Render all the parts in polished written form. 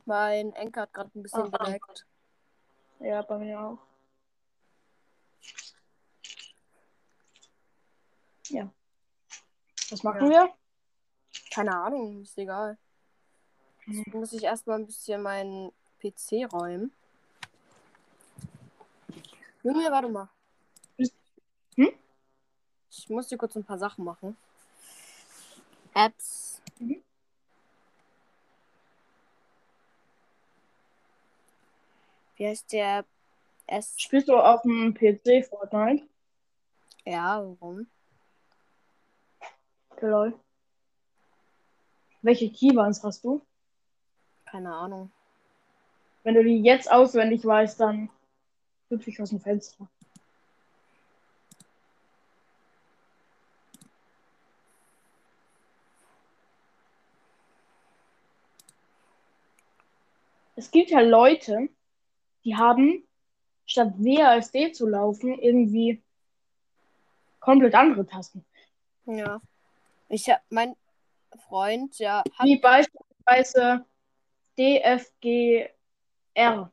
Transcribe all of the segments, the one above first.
Mein Enker hat gerade ein bisschen Aha. geleckt. Ja, bei mir auch. Ja. Was machen wir? Keine Ahnung, ist egal. Jetzt muss ich erstmal ein bisschen meinen PC räumen. Junge, warte mal. Hm? Ich muss dir kurz ein paar Sachen machen. Apps. Mhm. Wie heißt der? Spielst du auf dem PC Fortnite? Ja, warum? Okay, lol. Welche Keybands hast du? Keine Ahnung. Wenn du die jetzt auswendig weißt, dann hüpfe ich aus dem Fenster. Es gibt ja Leute, die haben, statt WASD zu laufen, irgendwie komplett andere Tasten. Ja. Mein Freund, ja, hat. Wie beispielsweise DFGR.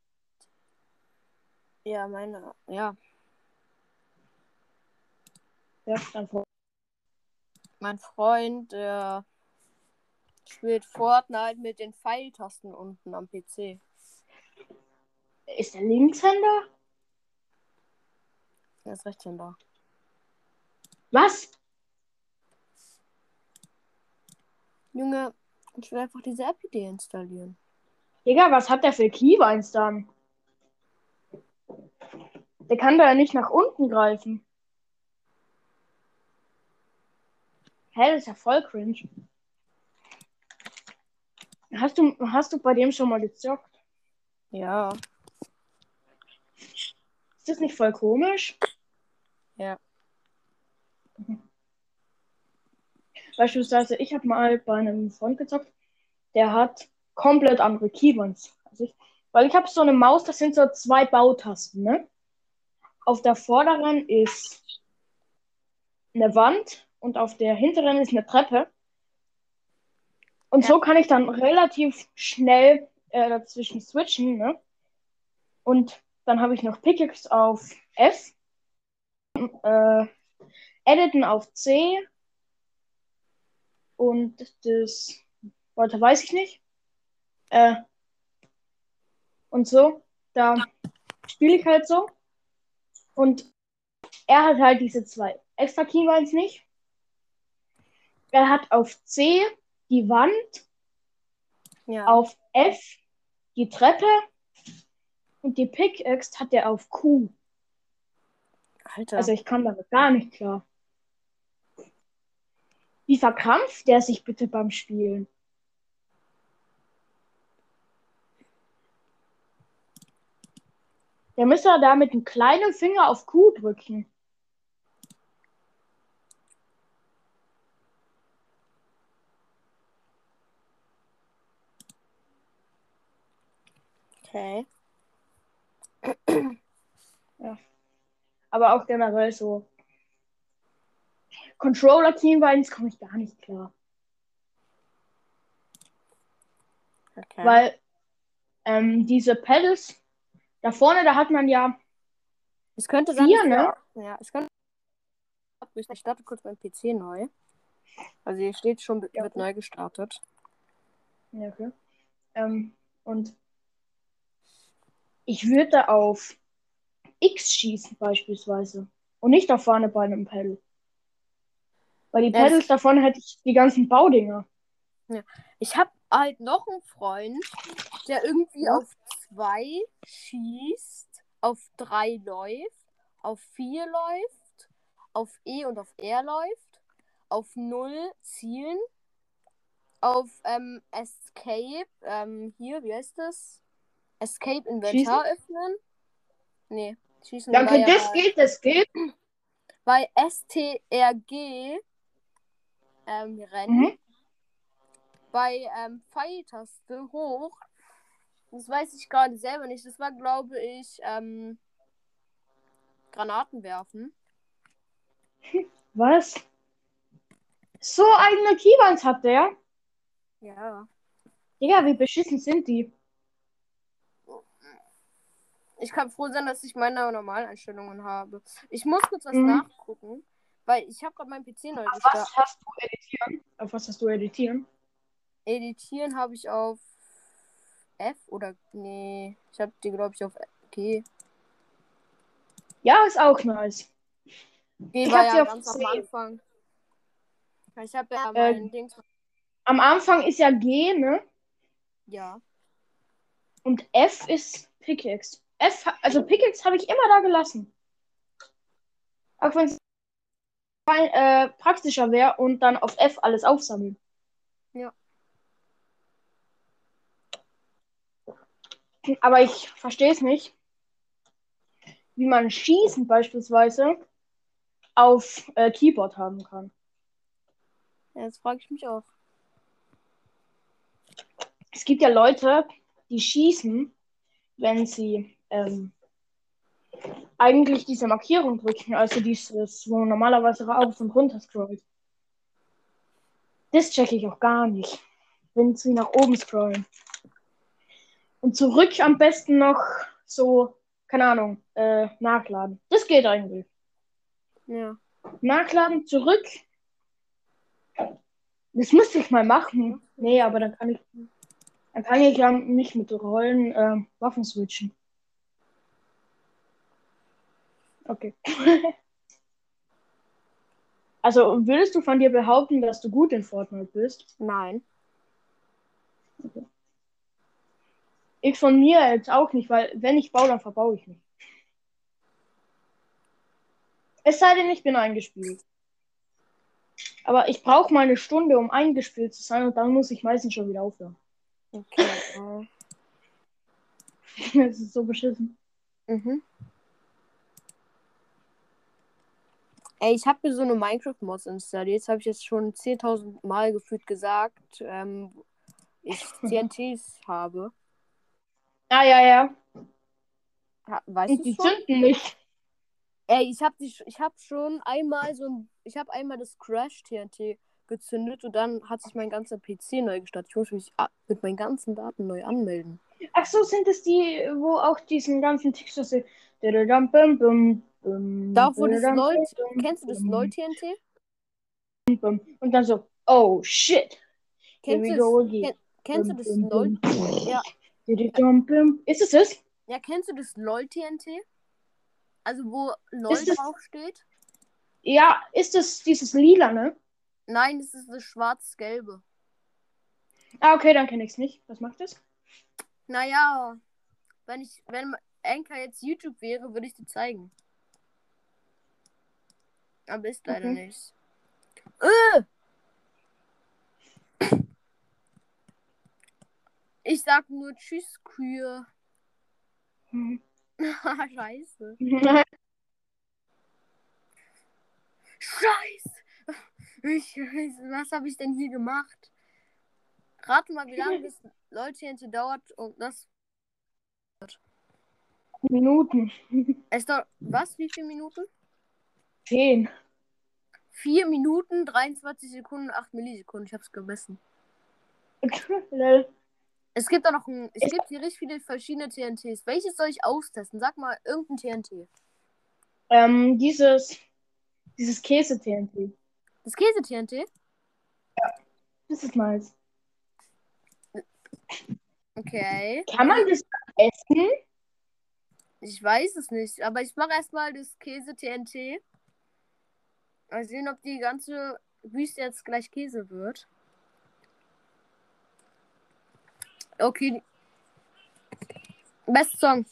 Ja, meine. Ja. Ja, dann Mein Freund, der spielt Fortnite mit den Pfeiltasten unten am PC. ist der Linkshänder? Der ist Rechtshänder. Was? Junge, ich will einfach diese App deinstallieren. Digga, was hat der für Keybinds dann? Der kann da ja nicht nach unten greifen. Hä, das ist ja voll cringe. Hast du bei dem schon mal gezockt? Ja. Ist das nicht voll komisch? Ja. Beispielsweise, ich habe mal bei einem Freund gezockt, der hat komplett andere Keybinds als ich. Weil ich habe so eine Maus, das sind so zwei Bautasten, ne? Auf der vorderen ist eine Wand und auf der hinteren ist eine Treppe. Und Ja. so kann ich dann relativ schnell dazwischen switchen, ne? Und dann habe ich noch Pickaxe auf F, Editen auf C und das weiter weiß ich nicht. Und so, da spiele ich halt so. Und er hat halt diese zwei extra Keybinds nicht. Er hat auf C die Wand, Ja. auf F die Treppe und die Pickaxe hat er auf Q. Alter. Also ich kann damit gar nicht klar. Wie verkrampft der sich bitte beim Spielen? Der müsste da mit einem kleinen Finger auf Q drücken. Okay. Ja. Aber auch generell so. Controller-Keybinds komme ich gar nicht klar. Okay. Weil diese Pedals da vorne, da hat man ja Es könnte sein, vier, dass ne? ja, es könnte. Ich starte kurz meinen PC neu. Also hier steht schon, Ja, wird okay. neu gestartet. Ja, okay. Und ich würde auf X schießen beispielsweise. Und nicht da vorne bei einem Pedal. Weil die Ja, Pedals da vorne hätte ich die ganzen Baudinger. ja. Ich habe halt noch einen Freund, der irgendwie Ja? auf 2 schießt, auf 3 läuft, auf 4 läuft, auf E und auf R läuft, auf 0 zielen, auf Escape, hier, wie heißt das? Escape Schießen? Inventar öffnen. Nee, schießen war Danke, ja das geht. bei STRG rennen. Mhm. Bei Pfeiltaste hoch. Das weiß ich gerade selber nicht. Das war, glaube ich, Granaten werfen. Was? So eigene Keybinds hat der? Ja. Digga, wie beschissen sind die? Ich kann froh sein, dass ich meine Normaleinstellungen habe. Ich muss kurz was Mhm. nachgucken, weil ich habe gerade meinen PC neu Was gestartet. hast du editieren? Auf was hast du editieren? Editieren habe ich auf F oder nee, ich habe die glaube ich auf G. Ja, ist auch nice. G Ich war hab ja sie auf ganz am C. Anfang. Ich habe ja Äh, mein Ding. am Anfang ist ja G, ne? Ja. Und F ist Pickaxe. Also Pickaxe habe ich immer da gelassen. Auch wenn es praktischer wäre und dann auf F alles aufsammeln. Ja. Aber ich verstehe es nicht, wie man Schießen beispielsweise auf Keyboard haben kann. Ja, das frage ich mich auch. Es gibt ja Leute, die schießen, wenn sie eigentlich diese Markierung drücken, also dieses, wo man normalerweise rauf und runter scrollt. Das checke ich auch gar nicht, wenn sie nach oben scrollen. Und zurück am besten noch so, keine Ahnung, nachladen. Das geht eigentlich. Ja. Nachladen, zurück. Das müsste ich mal machen. Nee, aber dann kann ich ja nicht mit Rollen Waffen switchen. Okay. Also würdest du von dir behaupten, dass du gut in Fortnite bist? Nein. Okay. Ich von mir jetzt auch nicht, weil wenn ich baue, dann verbaue ich mich. Es sei denn, ich bin eingespielt. Aber ich brauche mal eine Stunde, um eingespielt zu sein und dann muss ich meistens schon wieder aufhören. Okay. Das ist so beschissen. Mhm. Ey, ich habe mir so eine Minecraft-Mods installiert. Das habe ich jetzt schon 10.000 Mal gefühlt gesagt. Ich TNTs habe. Ah, ja, ja. Weißt du Und es die schon? zünden nicht. Ey, ich habe schon einmal ich habe einmal das Crash TNT gezündet und dann hat sich mein ganzer PC neu gestartet. Ich muss mich mit meinen ganzen Daten neu anmelden. Ach so, sind es die, wo auch diesen ganzen Text so ist. Da auch, wo das LOL, kennst du das LOL TNT? Und dann so, oh shit, here Kennst we du das, go again. kennst du das LOL? Ja, ja, Ist es das? ja, kennst du das LOL TNT? Also wo LOL Ist es, draufsteht? ja, ist es dieses Lila, ne? Nein, das ist das schwarz-gelbe. Ah, okay, dann kenne ich es nicht. Was macht es? Naja, wenn Anchor jetzt YouTube wäre, würde ich dir zeigen. Aber ist leider Okay. nicht. Äh! Ich sag nur Tschüss, Kühe. Mhm. Scheiße. Scheiße. Was habe ich denn hier gemacht? Rate mal, wie lange das LOL-TNT dauert und das. Minuten. Es dauert. Was? Wie viele Minuten? 10. 4 Minuten, 23 Sekunden, 8 Millisekunden. Ich hab's gemessen. Lol. Es gibt auch noch es gibt hier richtig viele verschiedene TNTs. Welches soll ich austesten? Sag mal irgendein TNT. Dieses Käse-TNT. Das Käse-TNT? Das ist nice. Okay. Kann man das essen? Ich weiß es nicht, aber ich mache erstmal das Käse-TNT. Mal sehen, ob die ganze Wüste jetzt gleich Käse wird. Okay. Best Song.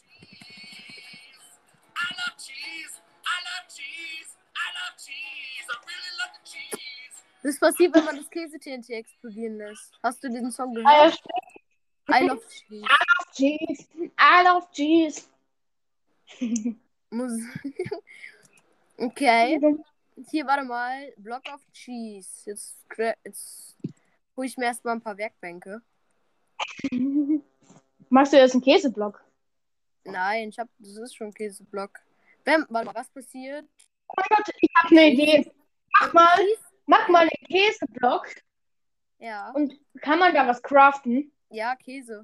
Das passiert, wenn man das Käse-TNT explodieren lässt. Hast du den Song Ah, ja, gehört? I love cheese. Cheese. I love cheese. Okay. Hier, warte mal. Block of Cheese. Jetzt hole ich mir erstmal ein paar Werkbänke. Machst du jetzt einen Käseblock? Nein, das ist schon Käseblock. Warte mal, was passiert? Oh mein Gott, ich habe eine Cheese. Idee. Mach mal, Cheese? mach mal einen Käseblock Ja. und kann man da was craften? Ja, Käse.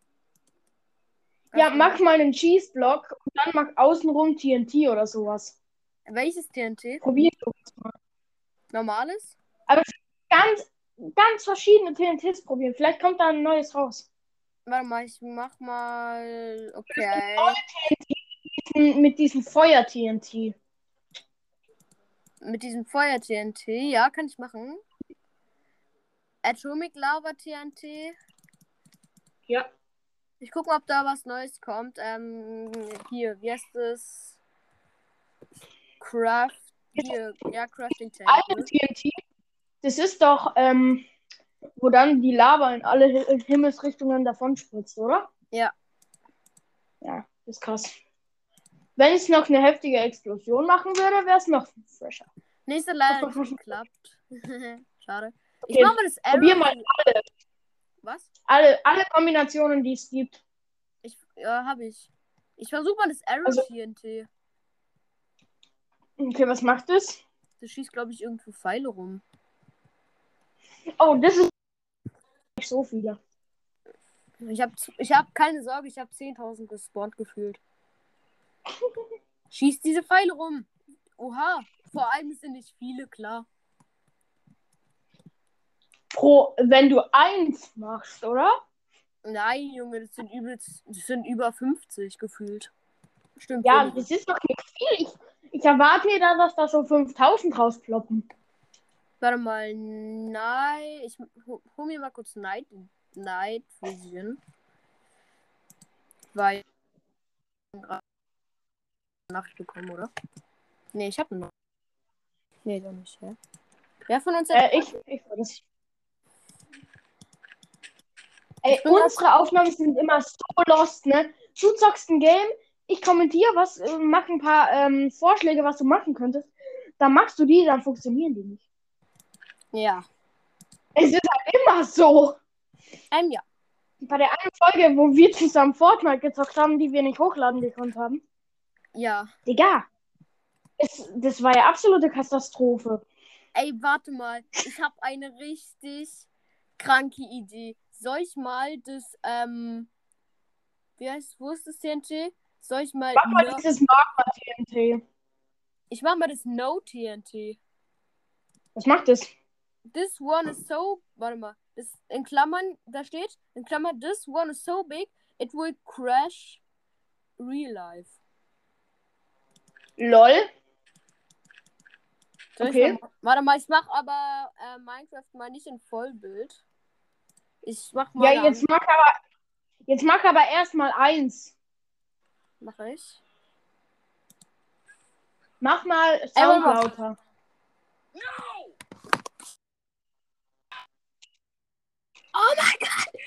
Ja, Ganz mach normal. mal einen Cheese-Block und dann mach außenrum TNT oder sowas. Welches TNT? Probier so. Normales? Aber ganz, ganz verschiedene TNTs probieren. Vielleicht kommt da ein neues raus. Warte mal, ich mach mal. Okay. Mit diesem Feuer-TNT. Mit diesem Feuer-TNT. Ja, kann ich machen. Atomic Lava TNT. Ja. Ich gucke mal, ob da was Neues kommt. Hier, wie heißt es? Hier, ja, Crafting Alte Table. TNT. Das ist doch, wo dann die Lava in alle Himmelsrichtungen davon spritzt, oder? Ja. Ja, das ist krass. Wenn es noch eine heftige Explosion machen würde, wäre es noch fresher. Nächste leider nicht geklappt. Schade. Ich mach Okay, mal das probier Arrow. mal Was? alle Kombinationen, die es gibt. Ja, hab ich. Ich versuche mal das Arrow Also, TNT. okay, was macht es? Das schießt, glaube ich, irgendwo Pfeile rum. Oh, das ist nicht so viele. Ich hab keine Sorge, ich habe 10.000 gespawnt gefühlt. Schießt diese Pfeile rum. Oha. Vor allem sind nicht viele, klar. Wenn du eins machst, oder? Nein, Junge, das sind über 50 gefühlt. Stimmt Ja, weniger. das ist doch nicht viel. Ich erwarte mir da, dass da so 5000 rausploppen. Warte mal, nein. Ich hol mir mal kurz Night Vision. Weil ich gerade eine Nachricht bekommen, oder? Nee, ich habe eine Nachricht. Nee, doch nicht, hä? Wer von uns hat. Ich war das. Ey, Ich bin grad. unsere Aufnahmen sind immer so lost, ne? Du zockst ein Game, ich kommentiere was, mach ein paar Vorschläge, was du machen könntest. Dann machst du die, dann funktionieren die nicht. Ja. Es ist halt immer so. Ja. Bei der einen Folge, wo wir zusammen Fortnite gezockt haben, die wir nicht hochladen gekonnt haben. Ja. Digga, das war ja absolute Katastrophe. Ey, warte mal. Ich habe eine richtig kranke Idee. Soll ich mal das, wo ist das TNT? Soll ich mal, Mach mal dieses Magma-TNT. ich mach mal das No TNT. Was macht das? This one is so, warte mal, das in Klammern, da steht, in Klammern, this one is so big, it will crash real life. LOL. Soll ich Okay. mal, warte mal, ich mach aber Minecraft mal nicht in Vollbild. Ich mach Ja, mal jetzt mach aber erstmal eins. Mach ich. Mach mal Ey, warte Sound mal. lauter. Oh mein Gott!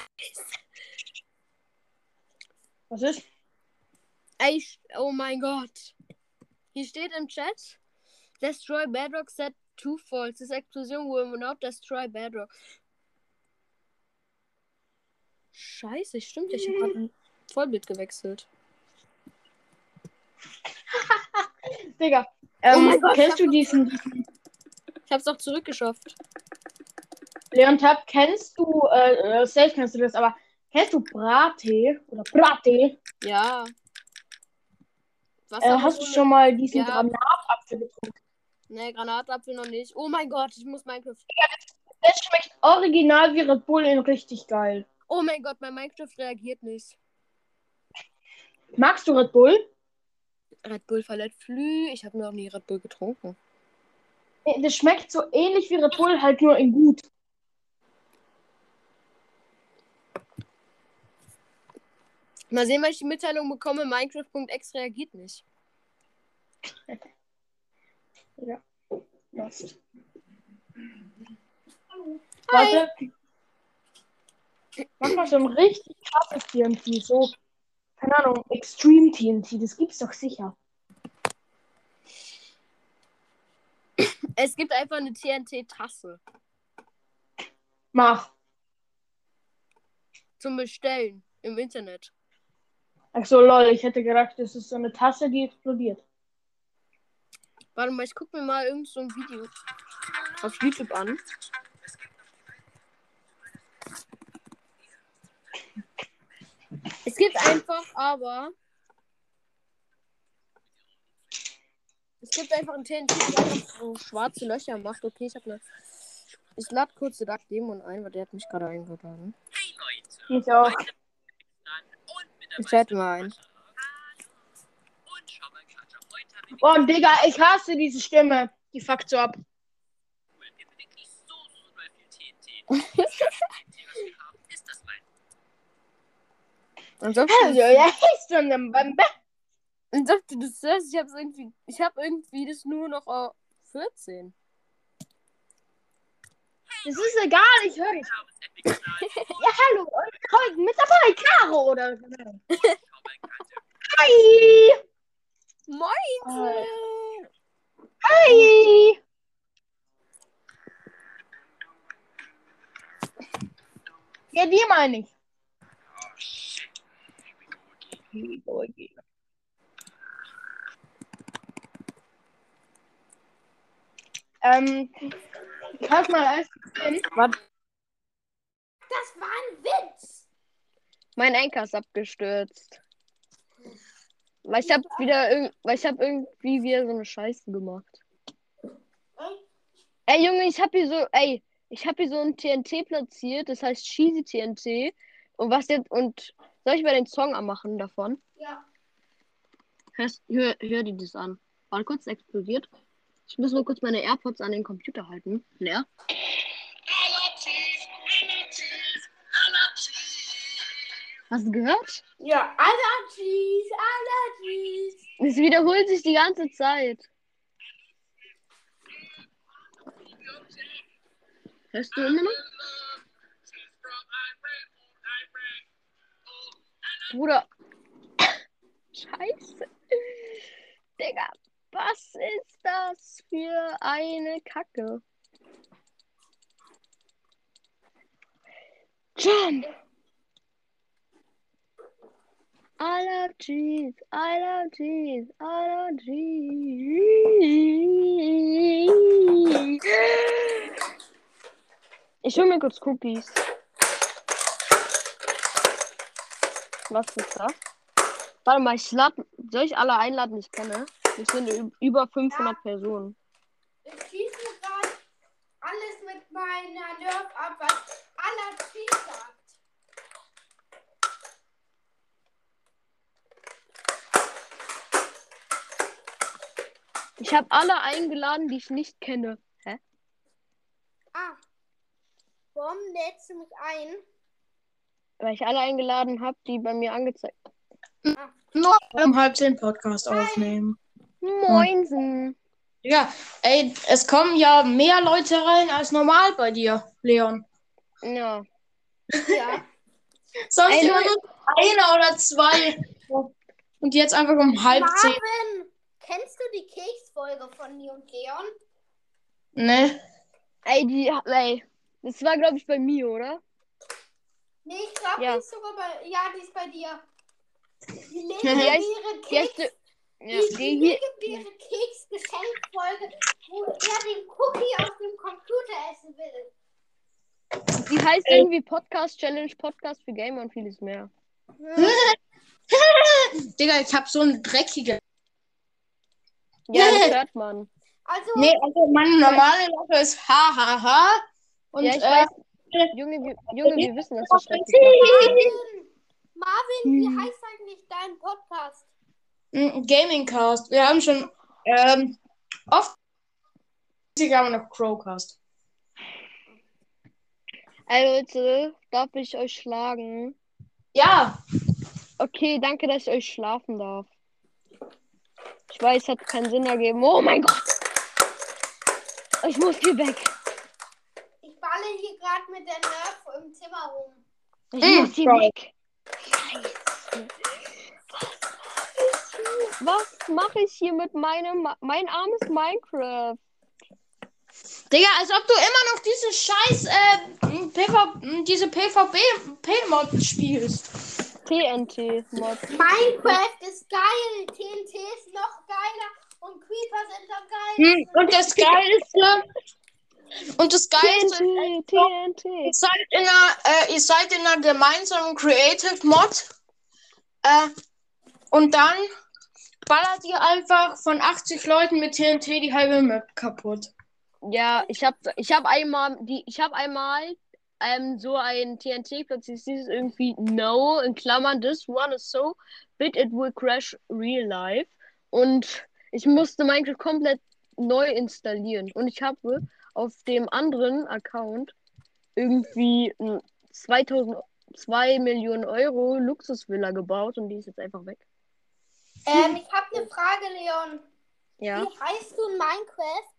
Was ist? Ey, oh mein Gott. Hier steht im Chat, Destroy Bedrock set 2 falls. This explosion will not destroy Bedrock. Scheiße, stimmt. Ich habe gerade ein Vollbild gewechselt. Digga, Oh mein Gott, kennst du diesen ich hab's doch zurückgeschafft. Leon Tab, kennst du, selbst kennst du das, aber kennst du Brattee oder Brattee? Ja. Was Hast du schon mal diesen Ja. Granatapfel getrunken? Ne, Granatapfel noch nicht. Oh mein Gott, ich muss Minecraft. Das schmeckt original wie Red Bull in richtig geil. Oh mein Gott, mein Minecraft reagiert nicht. Magst du Red Bull? Red Bull verletzt Flü. Ich habe noch nie Red Bull getrunken. Das schmeckt so ähnlich wie Red Bull, halt nur in gut. Mal sehen, wann ich die Mitteilung bekomme. Minecraft.x reagiert nicht. Ja. Lost. Hi. Warte. Mach mal so ein richtig krasses TNT. So, keine Ahnung, Extreme TNT. Das gibt's doch sicher. Es gibt einfach eine TNT-Tasse Mach. zum Bestellen im Internet. Ach so, lol. Ich hätte gedacht, das ist so eine Tasse, die explodiert. Warte mal, ich gucke mir mal irgend so ein Video auf YouTube an. Es gibt einfach, aber. Es gibt einfach ein TNT, das einfach so schwarze Löcher macht. Okay, ich lade kurz den Dark Demon ein, weil der hat mich gerade eingeladen. Ich auch. Ich chatte mal ein. Oh, Digga, ich hasse diese Stimme. Die fuckt so ab. Ansonsten, Ja, ist schon im Bambe. du hörst, ich habe irgendwie das nur noch auf 14. Das ist egal, ich höre dich. Ja, hallo. Und heute mit dabei, Caro, oder? Hi. Moin! Hi. Ja, die meine ich. Ich hab's mal alles gesehen. Warte. Das war ein Witz. Mein Anker ist abgestürzt. Weil ich habe irgendwie wieder so eine Scheiße gemacht. Ey, Junge, ich habe hier so ein TNT platziert, das heißt Cheesy TNT. Und soll ich mal den Song anmachen davon? Ja. Hör dir das an. Warte kurz, es explodiert. Ich muss nur kurz meine AirPods an den Computer halten. Leer. Hast du gehört? Ja, Allergies. Es wiederholt sich die ganze Zeit. Hörst du immer noch? Bruder. Scheiße. Digga, was ist das für eine Kacke? Jump! Allergies. Ich hol mir kurz Cookies. Was ist das? Warte mal, soll ich alle einladen, die ich kenne? Das sind über 500 Personen. Ich schieße gerade alles mit meiner Nerf ab, was Allergies sagt. Ich habe alle eingeladen, die ich nicht kenne. Hä? Ah. Warum lädst du mich ein? Weil ich alle eingeladen habe, die bei mir angezeigt. Nur um 9:30 Podcast aufnehmen. Moinsen. Ja, ey, es kommen ja mehr Leute rein als normal bei dir, Leon. Ja. Ja. Sonst Ey, immer nur einer oder zwei. Und jetzt einfach um 9:30. Marvin, kennst du die Keksfolge von mir und Leon? Ne? Ey, das war, glaube ich, bei mir, oder? Nee, ich glaube, Ja. die ist sogar bei. Ja, die ist bei dir. Die Die heißt- legendäre die heißt- Keks. Ja, Die legendäre Keks-Geschenkfolge, wo er den Cookie auf dem Computer essen will. die heißt irgendwie Podcast Challenge, Podcast für Gamer und vieles mehr. Digga, ich hab so eine dreckige. Ja, das hört man. Also, Nee, also meine normale Lache ist hahaha. Und Ja, ich weiß. Junge, wir wissen, dass du schrecklich Marvin, wie heißt eigentlich dein Podcast? Gaming Cast. Wir haben schon oft haben wir noch Crowcast. Ey, Leute, darf ich euch schlagen? Ja. Okay, danke, dass ich euch schlafen darf. Ich weiß, hat keinen Sinn ergeben. Oh mein Gott! Ich muss hier weg. Ich balle hier gerade mit der Nerf im Zimmer rum. Ich muss hier weg. Scheiße. Was mache ich hier mit mein armes Minecraft? Digga, als ob du immer noch diesen scheiß diese PvP-Mod spielst. TNT-Mod. Minecraft ist geil, TNT ist noch geiler und Creeper sind am geilsten. Und das Geilste, TNT. ihr seid in einer gemeinsamen Creative Mod Und dann ballert ihr einfach von 80 Leuten mit TNT die halbe Map kaputt. Ja, ich habe einmal so ein TNT plötzlich hieß es irgendwie no in Klammern this one is so big it will crash real life und ich musste Minecraft komplett neu installieren und ich habe auf dem anderen Account irgendwie 2 Millionen Euro Luxusvilla gebaut und die ist jetzt einfach weg. Ich habe eine Frage, Leon. Ja. Wie heißt du in Minecraft?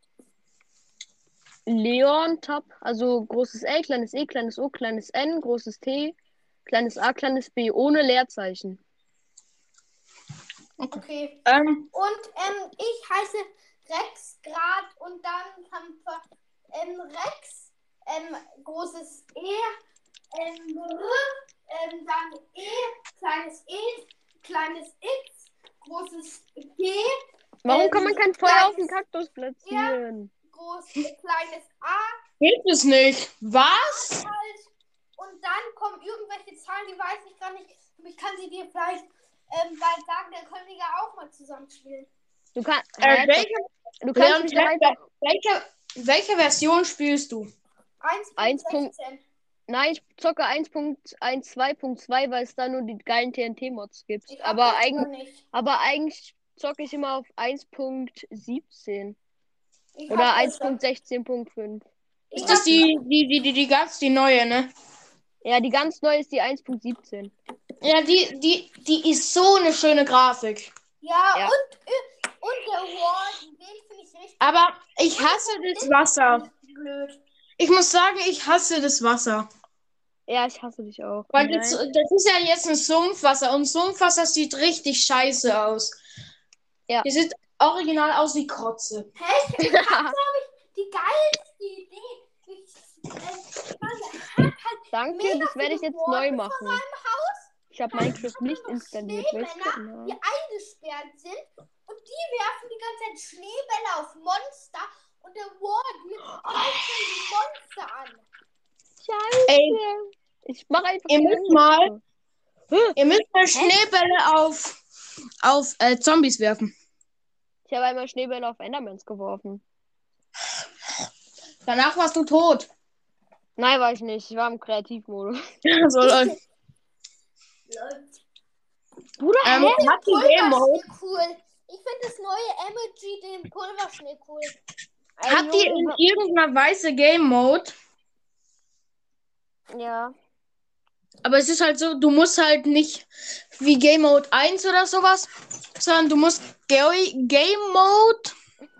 Leon Tab, also großes L, kleines E, kleines O, kleines N, großes T, kleines A, kleines B, ohne Leerzeichen. Okay. Ähm, Und ich heiße Rex Grad und dann Rex, großes E, dann kleines X, großes G, Warum kann man kein Feuer auf dem kleines- Kaktus platzieren? kleines A Geht es nicht. Was? halt. Und dann kommen irgendwelche Zahlen, die weiß ich gar nicht. Ich kann sie dir vielleicht bald sagen, dann können wir ja auch mal zusammenspielen. Du, kann, Welche, du kannst mich doch einfach. welche Version spielst du? 1.16. Nein, ich zocke 1.12.2, weil es da nur die geilen TNT-Mods gibt. Ich hab Aber, das noch eigentlich, nicht. aber eigentlich zocke ich immer auf 1.17 Ich oder hab das schon. 1.16.5. Ich Ist das hab- die neue, ne? Ja, die ganz neue ist die 1.17. Ja, die ist so eine schöne Grafik. Ja, Ja. und der Warden, den finde ich richtig Aber ich hasse das Wasser. blöd. Ich muss sagen, ich hasse das Wasser. Ja, ich hasse dich auch. Weil Nein. das ist ja jetzt ein Sumpfwasser und Sumpfwasser sieht richtig scheiße aus. Ja. Die sieht original aus wie Kotze. Hä? Ich hab, glaube ich, die geilste Idee. Danke, Mega das werde ich viele jetzt neu Warden machen. vor meinem Haus. Ich habe Minecraft nicht installiert. Weißt Schneemänner, die du? eingesperrt sind und die werfen die ganze Zeit Schneebälle auf Monster und der Warden greift dann die Monster an. Scheiße. Ey, Ich mache einfach ihr müsst mal, Hä? ihr müsst mal Schneebälle auf Zombies werfen. Ich habe einmal Schneebälle auf Endermans geworfen. Danach warst du tot. Nein, war ich nicht. Ich war im Kreativmodus. So, Leute. Bruder, Hat die Game Mode, Pulverschnee cool. Ich finde das neue Emoji, den Pulverschnee cool. hat die in irgendeiner Weise Game Mode? Ja. Aber es ist halt so, du musst halt nicht wie Game Mode 1 oder sowas, sondern du musst Game Mode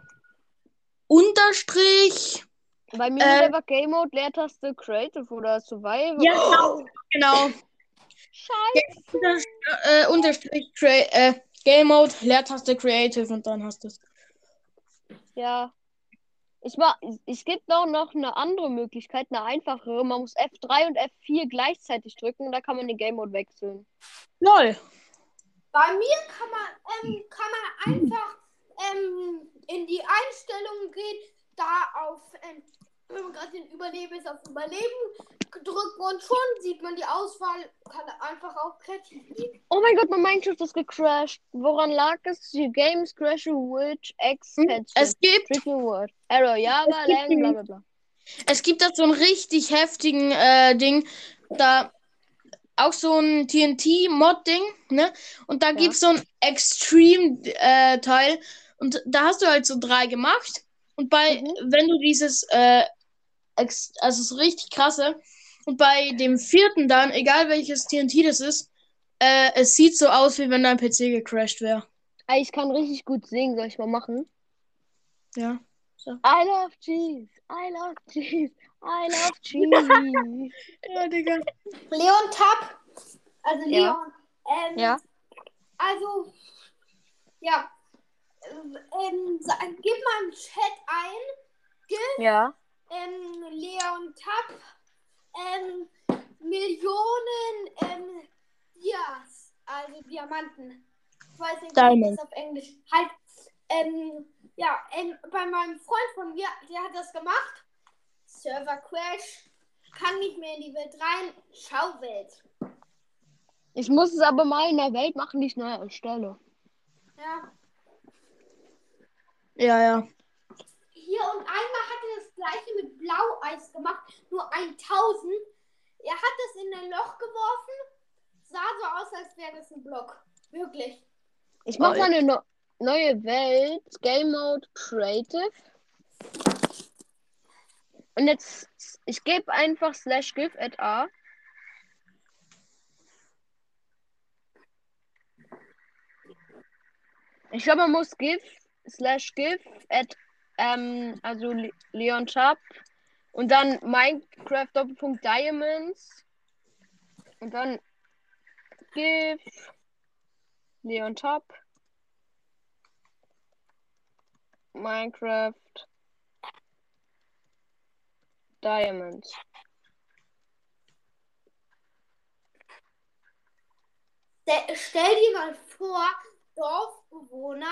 Unterstrich. Bei mir steht einfach Game Mode, Leertaste, Creative oder Survival. Ja, genau. Scheiße. Unterstrich Game Mode, Leertaste Creative und dann hast du es. Ja. Es gibt auch noch eine andere Möglichkeit, eine einfachere. Man muss F3 und F4 gleichzeitig drücken und da kann man den Game Mode wechseln. Lol. Bei mir kann man einfach in die Einstellungen gehen, da auf, wenn man gerade den Überleben ist, auf Überleben drücken und schon sieht man die Auswahl, kann einfach auf kreativ gehen. Oh mein Gott, mein Minecraft ist gecrashed. Woran lag es? Die Games crashing which expansion? Es gibt Tricky word. Error, Java, Lang, bla bla bla. Es gibt da so einen richtig heftigen Ding, da auch so ein TNT-Mod-Ding, ne? Und da gibt's so ein Extreme-Teil und da hast du halt so 3 gemacht und wenn du dieses, also so richtig krasse und bei dem 4. dann, egal welches TNT das ist, es sieht so aus, wie wenn dein PC gecrashed wäre. Ich kann richtig gut singen, soll ich mal machen? Ja. I love cheese, I love cheese, I love cheese. Ja, Digga. Leon Tab, also Ja. Leon, Ja. also, ja, gib mal im Chat ein, Ja. Leon Tab, Millionen, Dias, also Diamanten. Ich weiß nicht, wie Diamond. das auf Englisch halt, ja, bei meinem Freund von mir, der hat das gemacht. Server Crash, kann nicht mehr in die Welt rein, Schauwelt. Ich muss es aber mal in der Welt machen, die ich neu erstelle. Ja. Ja. Hier und einmal hat er das gleiche mit Blaueis gemacht, nur 1000. Er hat es in ein Loch geworfen, sah so aus, als wäre das ein Block. Wirklich. Ich mache mal eine neue Welt, Game Mode Creative. Und jetzt, ich gebe einfach /give@a. Ich glaube, man muss /give@ also Leon Sharp und dann Minecraft Doppelpunkt Diamonds und dann give Leon Sharp Minecraft Diamonds. Stell dir mal vor, Dorfbewohner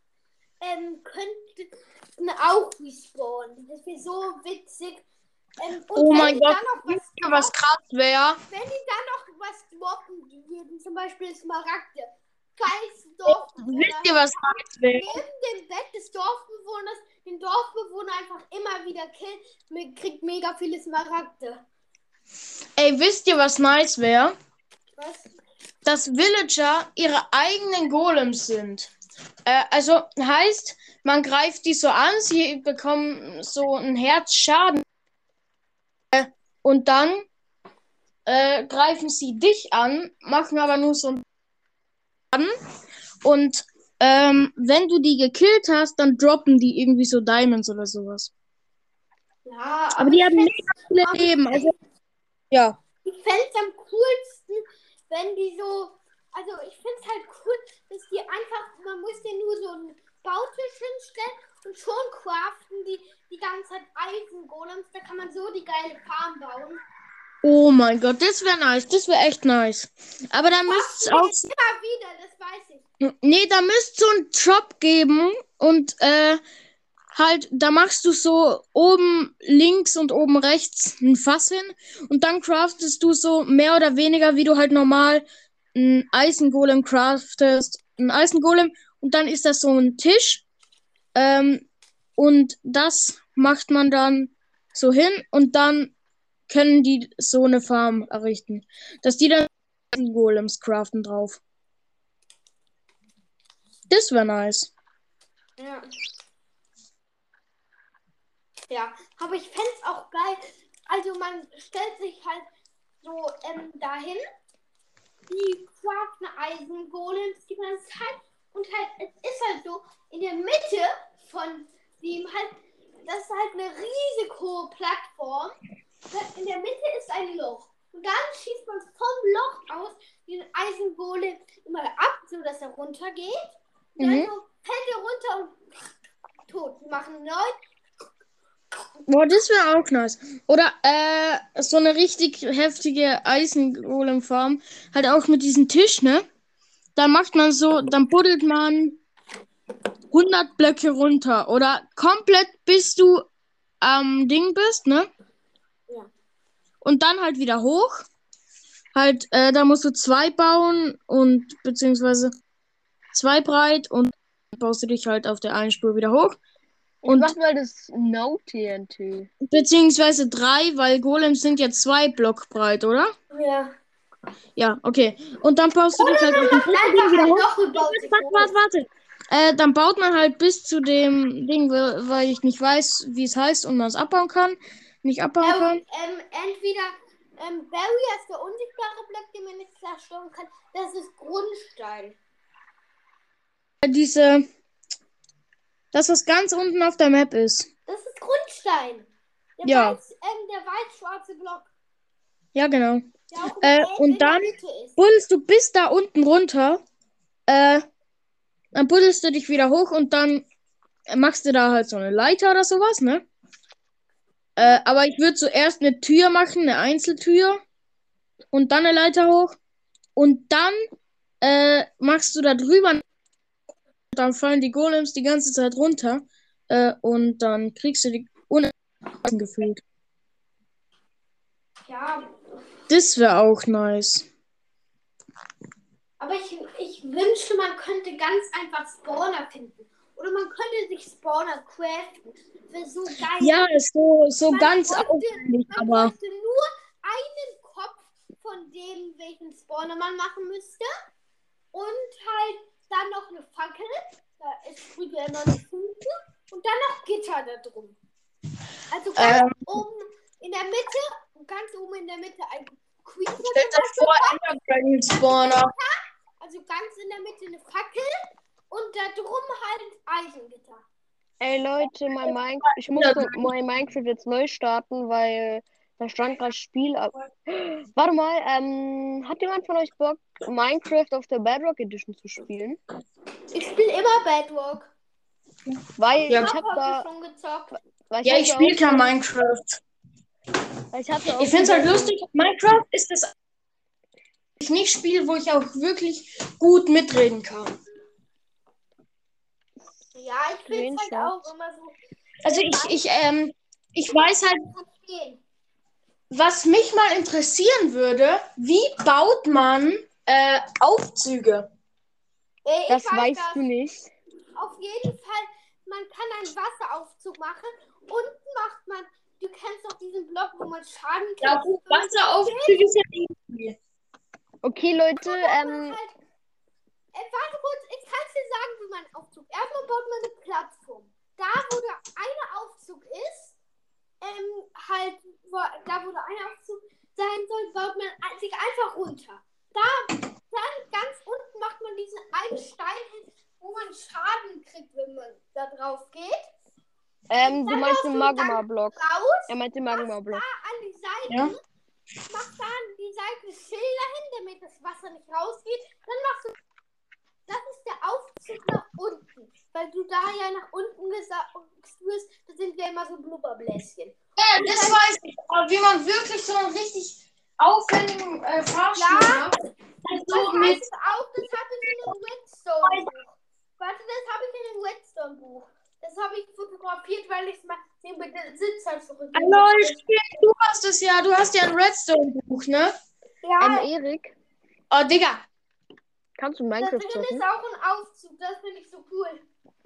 könnten auch respawnen. Das wäre so witzig. Und Oh wenn mein die Gott, dann noch was krass wäre. wenn die dann noch was droppen würden, zum Beispiel Smaragde, falls Dorfbewohner Wisst ihr, was krass wäre? neben dem Bett des Dorfbewohners den Dorfbewohner einfach immer wieder killt, kriegt mega viele Smaragde. Ey, wisst ihr, was nice wäre? Was? Dass Villager ihre eigenen Golems sind. Also heißt, man greift die so an, sie bekommen so ein Herzschaden. Und dann greifen sie dich an, machen aber nur so einen Schaden. Und wenn du die gekillt hast, dann droppen die irgendwie so Diamonds oder sowas. Ja, Aber die haben mega viele Leben. Also, ja. Ich fände es am coolsten, wenn die so. Also, ich finde es halt cool, dass die einfach. Man muss dir nur so einen Bautisch hinstellen und schon craften die ganze Zeit Eisengolems. Da kann man so die geile Farm bauen. Oh mein Gott, das wäre nice. Das wäre echt nice. Aber da müsste es auch. Immer wieder, das weiß ich. Nee, da müsste so einen Drop geben und halt, da machst du so oben links und oben rechts ein Fass hin und dann craftest du so mehr oder weniger, wie du halt normal einen Eisengolem craftest. Ein Eisengolem und dann ist das so ein Tisch und das macht man dann so hin und dann können die so eine Farm errichten. Dass die dann Golems craften drauf. Das wäre nice. Ja. Ja, aber ich fände es auch geil. Also man stellt sich halt so dahin. Die craften Eisengolems die ganze Zeit. Und halt, es ist halt so, in der Mitte von dem halt, das ist halt eine riesig hohe Plattform. In der Mitte ist ein Loch. Und dann schießt man vom Loch aus den Eisengolem immer ab, so dass er runtergeht. Und dann so fällt er runter und tot. Die machen neu. Boah, das wäre auch nice. Oder so eine richtig heftige Eisengolem-Farm. Halt auch mit diesem Tisch, ne? Dann macht man so, dann buddelt man 100 Blöcke runter. Oder komplett bis du am Ding bist, ne? Ja. Und dann halt wieder hoch. Halt, da musst du 2 bauen und beziehungsweise 2 breit und dann baust du dich halt auf der einen Spur wieder hoch. Und mach mal das No TNT. Beziehungsweise 3, weil Golems sind ja 2 Block breit, oder? Ja. Ja, okay. Und dann baust du dich halt auf dem dritten Ding wieder hoch. Warte. Dann baut man halt bis zu dem Ding, weil ich nicht weiß, wie es heißt und man es abbauen kann. Nicht abbauen kann. Entweder Barrier ist der unsichtbare Block, den man nicht zerstören kann. Das ist Grundstein. Das, was ganz unten auf der Map ist. Das ist Grundstein. Ja. Der weiß-schwarze Block. Ja, genau. Der auch und in der dann Mitte ist. buddelst du bis da unten runter. Dann buddelst du dich wieder hoch und dann machst du da halt so eine Leiter oder sowas, ne? Aber ich würde zuerst eine Tür machen, eine Einzeltür. Und dann eine Leiter hoch. Und dann machst du da drüber. Dann fallen die Golems die ganze Zeit runter. Und dann kriegst du die unendlichen gefühlt. Ja. Das wäre auch nice. Aber ich wünschte, man könnte ganz einfach Spawner finden. Oder man könnte sich Spawner craften. Das wäre so geil. Ja, so Man ganz bräuchte- aufwendig, Man aber bräuchte nur einen Kopf von dem, welchen Spawner man machen müsste. Und halt dann noch eine Fackel. Da ist früher immer eine Funke. Und dann noch Gitter da drum. Also ganz oben in der Mitte, ganz oben in der Mitte ein Creeper. stellt euch vor, Ender Dragon Spawner. Also ganz in der Mitte eine Fackel. Und da drum halt Eisengitter. Ey Leute, ich muss mein Minecraft jetzt neu starten, weil da stand gerade Spiel ab. Warte mal, hat jemand von euch Bock, Minecraft auf der Bedrock Edition zu spielen? Ich spiele immer Bedrock. Weil Ja. ich Ich hab habe da. heute schon gezockt. Weil Ja, hab ich da spiele auch- kein Minecraft. weil ich hab da auch Ich finde es halt wieder- lustig, Minecraft ist das ich nicht spiele, wo ich auch wirklich gut mitreden kann. Ja, ich finde es halt auch immer so. Also ich weiß halt, Verstehen. was mich mal interessieren würde, wie baut man Aufzüge? Ich Das weiß weißt das. du nicht. Auf jeden Fall, man kann einen Wasseraufzug machen. Unten macht man, du kennst doch diesen Block, wo man Schaden kriegt. Ja, gut, Wasseraufzüge ist ja easy. Okay, Leute, Warte kurz, ich kann es dir sagen, wie man einen Aufzug. Erstmal baut man eine Plattform. Da, wo der eine Aufzug ist, da, wo der eine Aufzug sein soll, baut man sich einfach runter. Dann ganz unten macht man diesen einen Stein hin, wo man Schaden kriegt, wenn man da drauf geht. du meinst den du Magma-Block. Raus, Er meint den Magma-Block. an die Seite, Ja. machst da an die Seite Schilder hin, damit das Wasser nicht rausgeht. Dann machst du, das ist der Aufzug nach unten. Weil du da ja nach unten gesagt wirst, da sind ja immer so Blubberbläschen. Ja, das weiß ich. Aber wie man wirklich so einen richtig aufwendigen Fahrstuhl macht, Das so weiß mit ich auch, das habe ich in einem Redstone-Buch. Warte, das habe ich in einem Redstone-Buch. Das habe ich fotografiert, weil ich es mal den Besitzer zurückgeben Lol, möchte. du hast es ja, du hast ja ein Redstone-Buch, ne? Ja, Erik, Oh, Digga. kannst du da Minecraft drin zocken? ist auch ein Aufzug. Das finde ich so cool.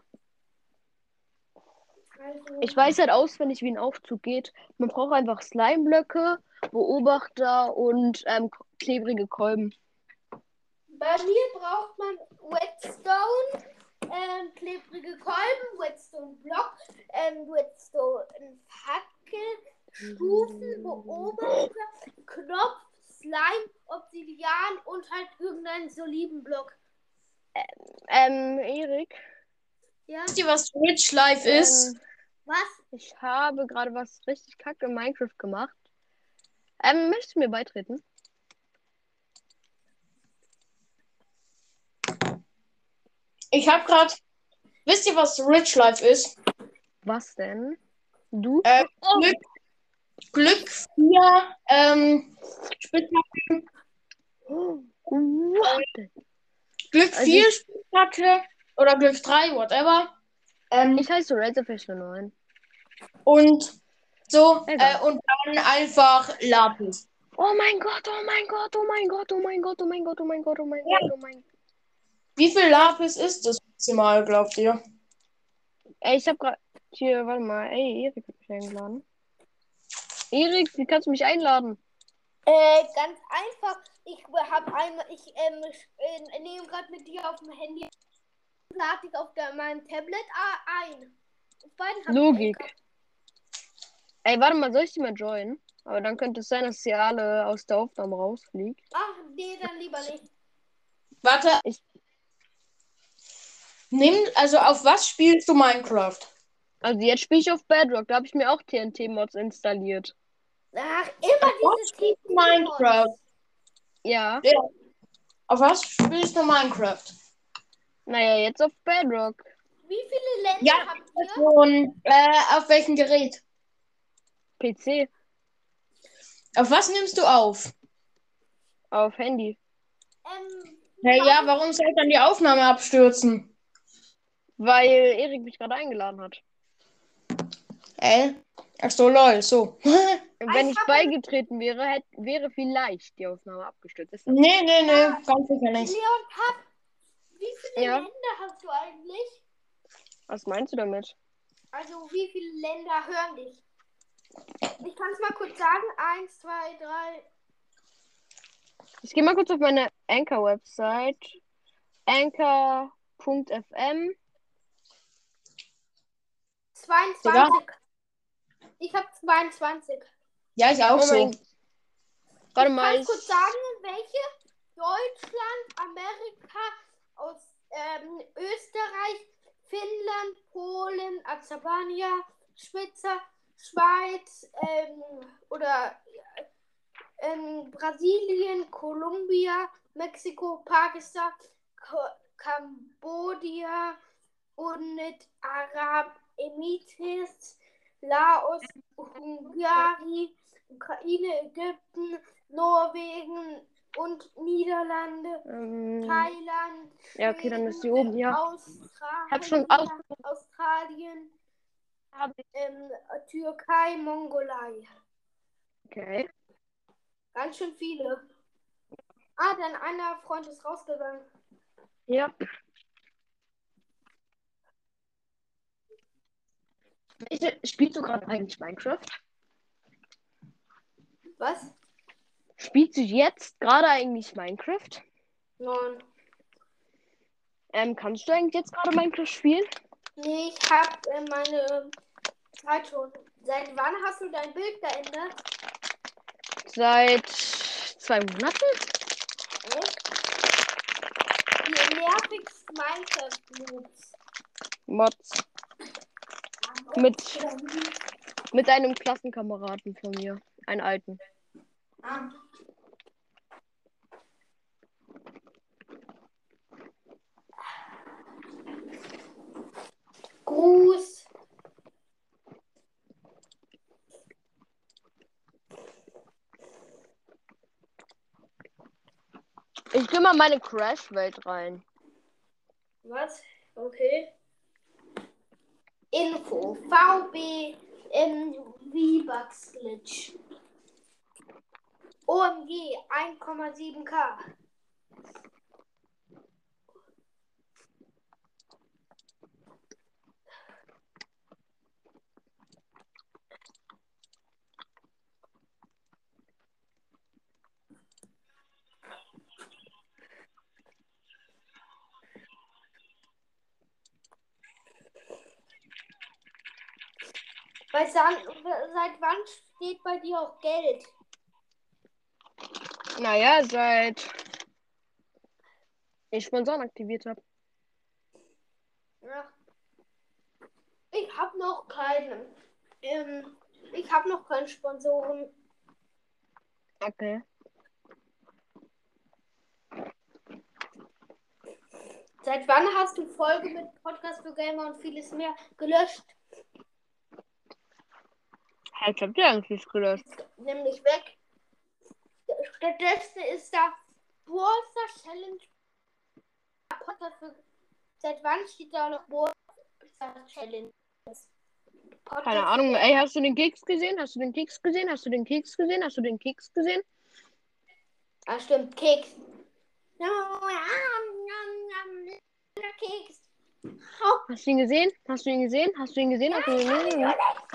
Also, Ich weiß halt auswendig, wie ein Aufzug geht. Man braucht einfach Slime-Blöcke, Beobachter und klebrige Kolben. bei mir braucht man Redstone, klebrige Kolben, Redstone-Block, Redstone-Fackel, Stufen, Beobachter, Knopf, Slime, Obsidian und halt irgendeinen soliden Block. Erik, Ja, Wisst ihr, was Rich Life ist? was? ich habe gerade was richtig kacke in Minecraft gemacht. Möchtest du mir beitreten? Ich habe gerade. Wisst ihr, was Rich Life ist? Was denn? Du? Glück 4, Spitzhacke, What? Glück Also 4 Spitzhacke oder Glück 3, whatever. Ich heiße Razorfish 9. Und so, Egal. und dann einfach Lapis. Oh mein Gott, oh mein Gott, oh mein Gott, oh mein Gott, oh mein Gott, oh mein Gott, oh mein Gott, oh mein Gott. Wie viel Lapis ist das maximal, glaubt ihr? Ey, ich hab grad. Hier, warte mal. Ey, Erik hat mich eingeladen. Erik, wie kannst du mich einladen? Ganz einfach. Ich nehme gerade mit dir auf dem Handy, lade dich auf meinem Tablet ein. Auf beiden hab ich Logik. gehabt. Ey, warte mal, soll ich die mal joinen? Aber dann könnte es sein, dass ihr alle aus der Aufnahme rausfliegt. Ach, nee, dann lieber nicht. Warte. Also auf was spielst du Minecraft? Also jetzt spiele ich auf Bedrock, da habe ich mir auch TNT-Mods installiert. Ach, immer Was diese spielst du TNT-Mods. Minecraft? Ja. Auf was spielst du Minecraft? Naja, jetzt auf Bedrock. Wie viele Länder Ja, habt ihr? und auf welchem Gerät? PC. Auf was nimmst du auf? Auf Handy. Hey, ja, warum soll dann die Aufnahme abstürzen? Weil Erik mich gerade eingeladen hat. Ach so, lol, so. Wenn ich beigetreten wäre, wäre vielleicht die Aufnahme abgestürzt. Ist das? Nee, ganz sicher nicht. Leon, wie viele Ja. Länder hast du eigentlich? Was meinst du damit? Also, wie viele Länder hören dich? Ich kann es mal kurz sagen. 1, 2, 3. Ich gehe mal kurz auf meine Anchor-Website. Anchor.fm. 22. Ich habe 22. Ja, ich auch Oh so. mein. Warte Ich mal. kann kurz sagen, welche? Deutschland, Amerika, Österreich, Finnland, Polen, Albanien, Schweiz, Brasilien, Kolumbien, Mexiko, Pakistan, Kambodscha und Arab Emirates, Laos, Hungary, Ukraine, Ägypten, Norwegen und Niederlande, Thailand, Ja, okay, dann ist die Schweden, oben, ja. Hab schon Australien, Türkei, Mongolei. Okay. Ganz schön viele. Dann einer Freund ist rausgegangen. Ja. Spielst du gerade eigentlich Minecraft? Was? Spielst du jetzt gerade eigentlich Minecraft? Nein. Kannst du eigentlich jetzt gerade Minecraft spielen? Nee, ich hab meine Zeit schon. Seit wann hast du dein Bild geändert? Seit 2 Monaten? Echt? Die nervigsten Minecraft-Noobs. Mods. Mit einem Klassenkameraden von mir. Einen alten. Gruß. Ich gehe mal in meine Crash-Welt rein. Was? Okay. Info. VB V-Bucks Glitch. OMG 1,7K. Seit wann steht bei dir auch Geld? Naja, seit ich Sponsoren aktiviert habe. Ja. Ich habe noch keinen. Ich habe noch keinen Sponsoren. Okay. Seit wann hast du Folge mit Podcast für Gamer und vieles mehr gelöscht? Ich hab die eigentlich gelöscht. Nämlich weg. Stattdessen ist da Brawlstar Challenge. Podcast für... Seit wann steht da noch Brawlstar Challenge? Podcast Keine Ahnung. Ey, hast du den Keks gesehen? Hast du den Keks gesehen? Hast du den Keks gesehen? Hast du den Keks gesehen? Ah, stimmt. Keks. Keks. Hast du ihn gesehen? Hast du ihn gesehen? Hast du ihn gesehen? Hast du ihn gesehen?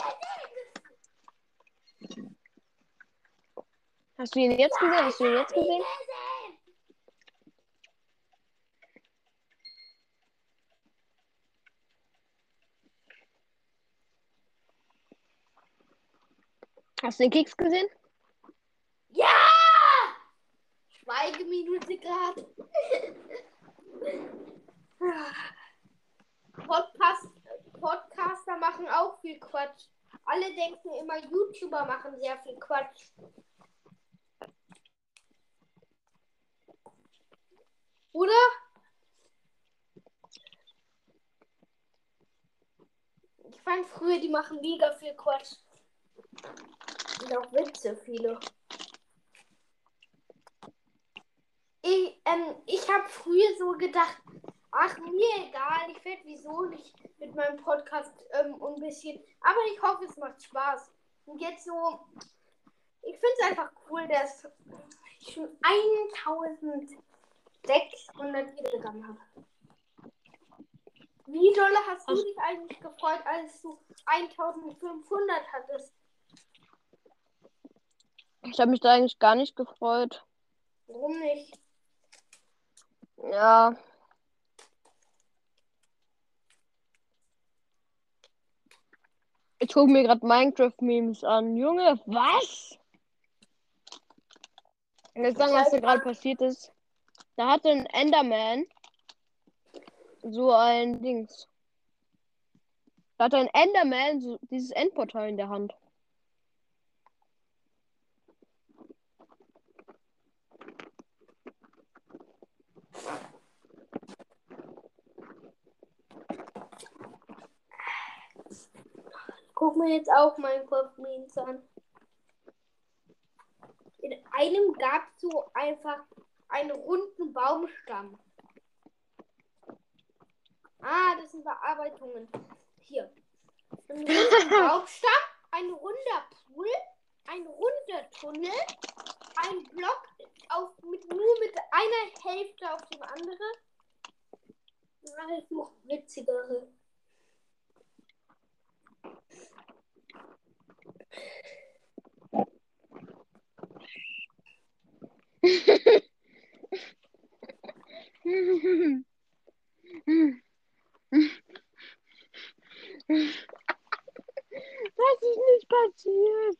Hast du ihn jetzt gesehen? Hast du ihn jetzt gesehen? Hast du den Keks gesehen? Ja! Schweigeminute gerade. Podcaster machen auch viel Quatsch. Alle denken immer, YouTuber machen sehr viel Quatsch. Oder? Ich fand früher, die machen mega viel Quatsch. Und auch Witze, viele. Ich habe früher so gedacht, ach, mir egal, ich werde wieso nicht mit meinem Podcast ein bisschen. Aber ich hoffe, es macht Spaß. Und jetzt so, ich finde es einfach cool, dass ich schon 1600 Wiedergaben habe. Wie doll hast du dich eigentlich gefreut, als du 1500 hattest? Ich habe mich da eigentlich gar nicht gefreut. Warum nicht? Ja. Ich gucke mir gerade Minecraft-Memes an. Junge, was? Und jetzt sagen, was da gerade passiert ist. Da hatte ein Enderman so ein Dings. Da hatte ein Enderman so dieses Endportal in der Hand. Guck mir jetzt auch Minecraft-Memes an. In einem gab es so einfach einen runden Baumstamm. Ah, das sind Bearbeitungen. Hier. Ein runder Baumstamm, ein runder Pool, ein runder Tunnel, ein Block nur mit einer Hälfte auf dem anderen. Das ist noch witzigere. Was ist nicht passiert?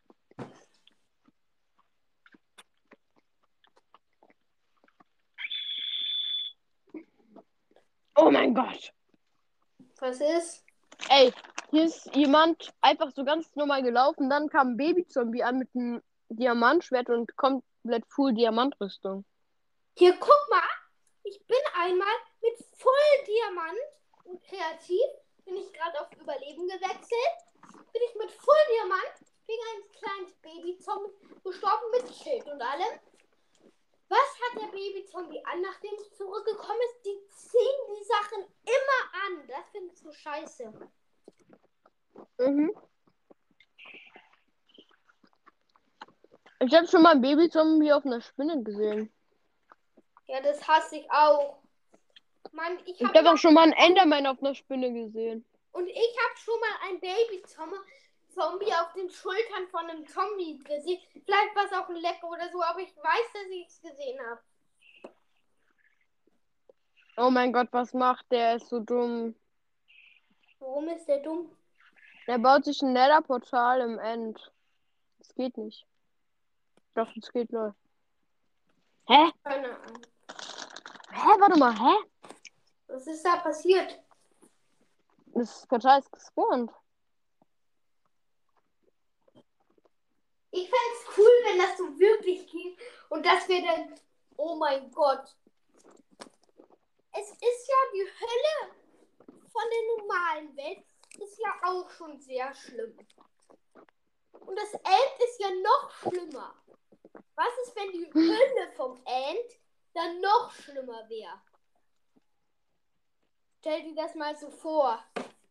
Oh mein Gott. Was ist? Ey, hier ist jemand einfach so ganz normal gelaufen. Dann kam ein Baby-Zombie an mit einem Diamantschwert und komplett full Diamantrüstung. Hier, guck mal. Ich bin einmal mit voll Diamant und kreativ. Bin ich gerade auf Überleben gewechselt. Bin ich mit voll Diamant gegen ein kleines Baby-Zombie gestorben mit Schild und allem. Was hat der Baby-Zombie an, nachdem ich zurückgekommen ist? Die ziehen die Sachen immer an. Das finde ich so scheiße. Mhm. Ich habe schon mal ein Baby-Zombie auf einer Spinne gesehen. Ja, das hasse ich auch. Mann, ich Ich habe habe auch schon mal einen Enderman auf einer Spinne gesehen. Und ich habe schon mal ein Baby-Zombie auf den Schultern von einem Zombie gesehen. Vielleicht war es auch ein Leck oder so, aber ich weiß, dass ich es gesehen habe. Oh mein Gott, was macht der? Er ist so dumm. Warum ist der dumm? Der baut sich ein Nether-Portal im End. Das geht nicht. Doch, das geht nur. Hä? Keine Ahnung. Hä? Warte mal, hä? Was ist da passiert? Das Portal ist gespawnt. Ich fände es cool, wenn das so wirklich geht. Und das wäre dann, oh mein Gott. Es ist ja die Hölle von der normalen Welt. Ist ja auch schon sehr schlimm. Und das End ist ja noch schlimmer. Was ist, wenn die Hölle vom End dann noch schlimmer wäre? Stell dir das mal so vor.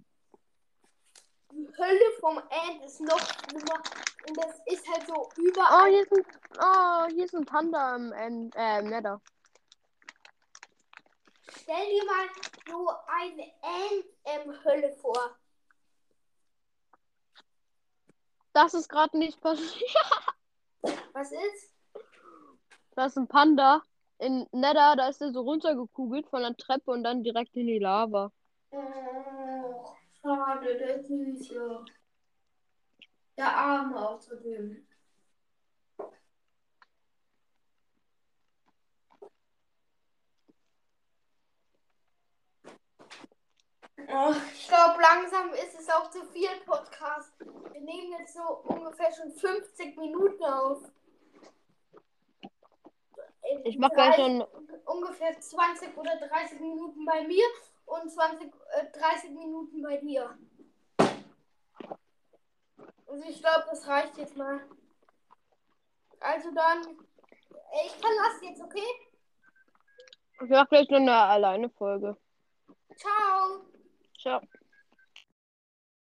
Die Hölle vom End ist noch schlimmer. Und das ist halt so Oh, überall. hier ist ein Panda im End, im Nether. Stell dir mal so eine End-Hölle vor. Das ist gerade nicht passiert. Was ist? Da ist ein Panda in Nether, da ist er so runtergekugelt von der Treppe und dann direkt in die Lava. Oh, schade, der Süße. Der Arme außerdem. Oh, ich glaube, langsam ist es auch zu viel Podcast. Wir nehmen jetzt so ungefähr schon 50 Minuten auf. Ich mach gleich schon. Ungefähr 20 oder 30 Minuten bei mir und 30 Minuten bei dir. Also ich glaube, das reicht jetzt mal. Also dann, ich verlasse jetzt, okay? Ich mach gleich noch eine alleine Folge. Ciao. Ciao.